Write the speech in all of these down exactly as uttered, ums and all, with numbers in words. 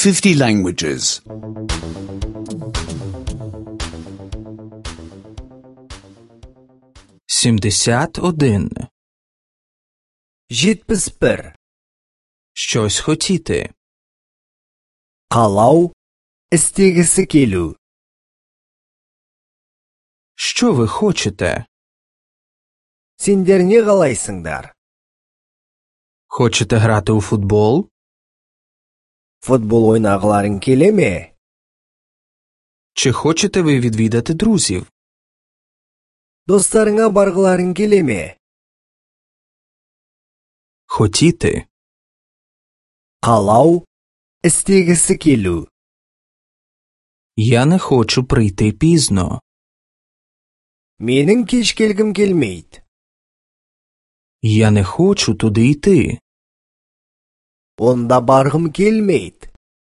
fifty languages. сімдесят один. жетпіс бір. Щось хотіти. Қалау, істегісі келу. Що ви хочете? Сендер не қалайсыңдар? Хочете грати у футбол? Футбол ойнағыларың келе ме? Чи хочете ви відвідати друзів? Достарыңа барғыларың келе ме? Хотіти. Қалау, істегісі келу. Я не хочу прийти пізно. Менің кеш келгім келмейді. Я не хочу туди йти. Онда барғым келмейді.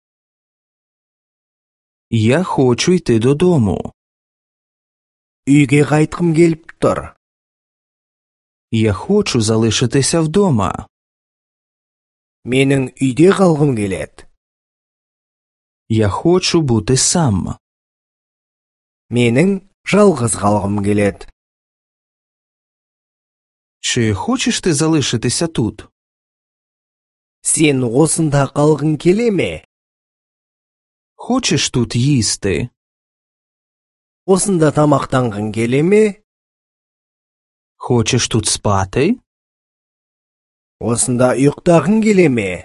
Я хочу йти додому. Үйге қайтқым келіп тұр. Я хочу залишитися вдома. Менің үйде қалғым келеді. Я хочу бути сам. Менің жалғыз қалғым келеді. Чи хочеш ти залишитися тут? Сен осында қалғың келе ме? Хочеш тут їсти? Осында тамақтанғың келе ме? Хочеш тут спати? Осында ұйықтағың келе ме?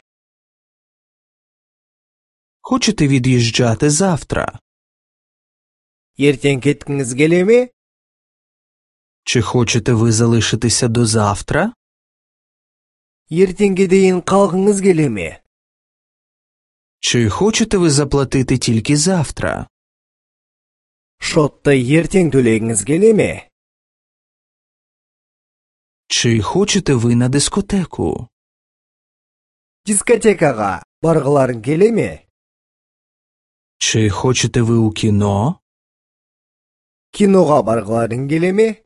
Хочете від'їжджати завтра? Ертең кеткіңіз келе ме? Чи хочете ви залишитися до завтра? Ертеңге дейін қалғыңыз келе ме? Чи хочете ви заплатити тільки завтра? Шотты ертең төлегіңіз келе ме? Чи хочете ви на дискотеку? Дискотекаға барғыларың келе ме? Чи хочете ви у кіно? Киноға барғыларың келе ме?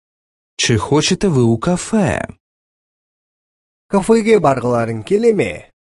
Чи хочете ви у кафе? Кафеге барғыларың келе ме?